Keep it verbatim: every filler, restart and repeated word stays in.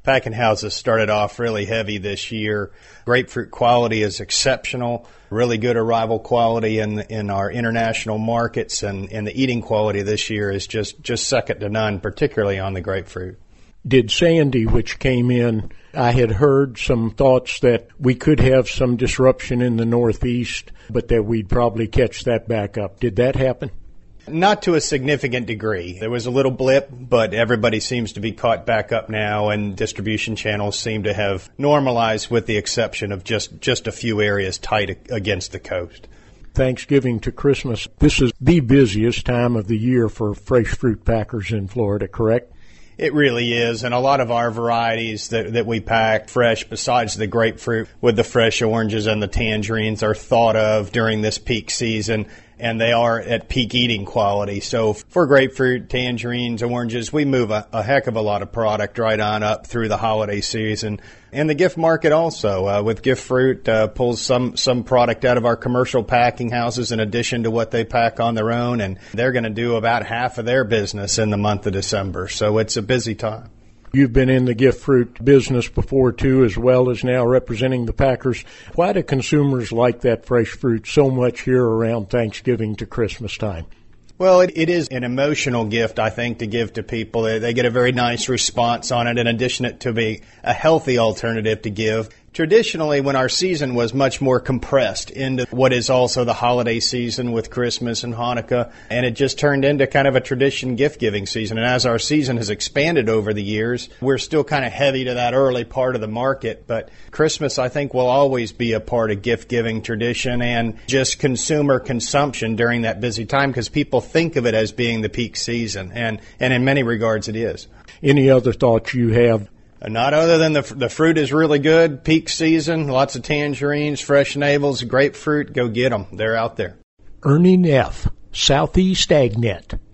Packing houses started off really heavy this year. Grapefruit quality is exceptional, really good arrival quality in in our international markets, and, and the eating quality this year is just, just second to none, particularly on the grapefruit. Did Sandy, which came in, I had heard some thoughts that we could have some disruption in the Northeast, but that we'd probably catch that back up. Did that happen? Not to a significant degree. There was a little blip, but everybody seems to be caught back up now, and distribution channels seem to have normalized with the exception of just, just a few areas tight against the coast. Thanksgiving to Christmas, this is the busiest time of the year for fresh fruit packers in Florida, correct? It really is, and a lot of our varieties that, that we pack fresh, besides the grapefruit, with the fresh oranges and the tangerines, are thought of during this peak season, and they are at peak eating quality. So for grapefruit, tangerines, oranges, we move a, a heck of a lot of product right on up through the holiday season. And the gift market also, uh, with gift fruit, uh, pulls some, some product out of our commercial packing houses in addition to what they pack on their own, and they're going to do about half of their business in the month of December. So it's a busy time. You've been in the gift fruit business before, too, as well as now representing the packers. Why do consumers like that fresh fruit so much here around Thanksgiving to Christmas time? Well, it, it is an emotional gift, I think, to give to people. They, they get a very nice response on it, in addition to be a healthy alternative to give. Traditionally, when our season was much more compressed into what is also the holiday season with Christmas and Hanukkah, and it just turned into kind of a tradition gift-giving season. And as our season has expanded over the years, we're still kind of heavy to that early part of the market. But Christmas, I think, will always be a part of gift-giving tradition and just consumer consumption during that busy time, because people think of it as being the peak season, and, and in many regards it is. Any other thoughts you have? Not other than the the fruit is really good, peak season, lots of tangerines, fresh navels, grapefruit, go get them. They're out there. Ernie Neff, Southeast AgNet.